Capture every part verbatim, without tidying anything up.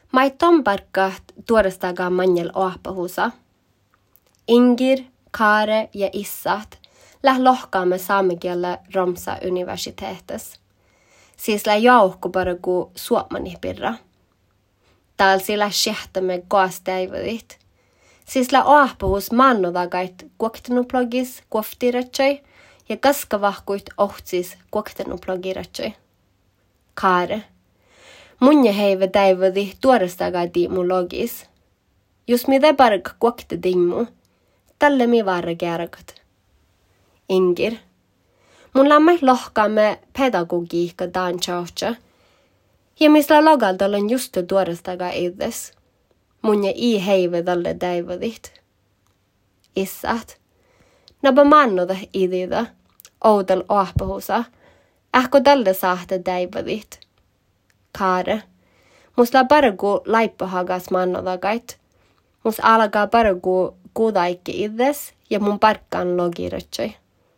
Mai tomparkat tuodastakaan manjel oahpahusa. Ingir, Kaare ja Issat läh lohkaamme saamekielä Romsa universiteetes. Siis lä jauhku bara ku suomani pirra. Täällä sillä sehtämme koastäivädit. Siis lä oahpahus mannodagait kuoktenuplogis kuoftiratsoi ja kaskavahkuit ohtsis kuoktenuplogiratsoi. Kaare. Munja heive täivädi tuodastakaan diimu logis. Jos mitä park kuokte diimu, tälle mi varre kärkat. Ingir. Mun lämmä lohkaamme pedagogiikka daan tjauhtsa. Ja misla logalta on just tuodastakaan edes. Mun ja i heive tälle täivädit. Issat. Napa mannoda idida. Oudel oahpahusa. Ähko tälle saahte täivädit. Kaare. Musla paragu laippahagas mannodagait. Mus alkaa paragu kuudaikki ides ja mun parkkaan logiratsoi.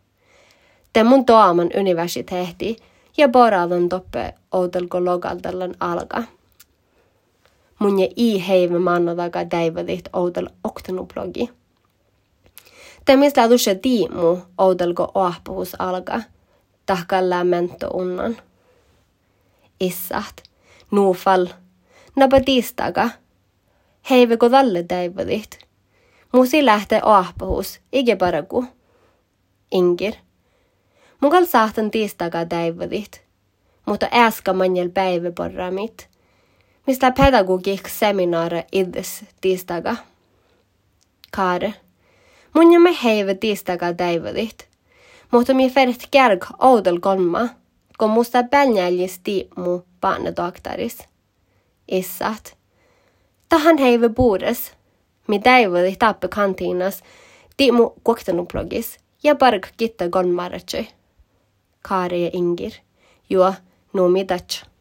Te mun toaman universiteetti ja poralon toppe outelko logaltalan alka. Mun ja i heive mannodaga täivädit outel oktenuplogi. Te mistä dusse tiimu outelko oahpuhus alka. Tahkalla mento unnan. Issat. Nuufal. Napa tiistaga. Heiveko tälle täivädit. Musi lähtee oahpahus, ike paraku. Ingir. Mukal saahtan tiistaga täivädit. Mutta äskä manjel päiväporramit. Mistä pedagogik seminaare ides tiistaga. Kaare. Mun ja me heive tiistaga täivädit. Mutta mi fert kärg oudel kolma. Kun musta päljäljis tiimu paanedoktaris. Issat. Tahan heive puures. Mi täivädi tappe kantiinas. Tiimu kuoktenuplogis. Ja park kitta gonmaratsoi. Kaare ja Ingir. Juo, nu mitatsa.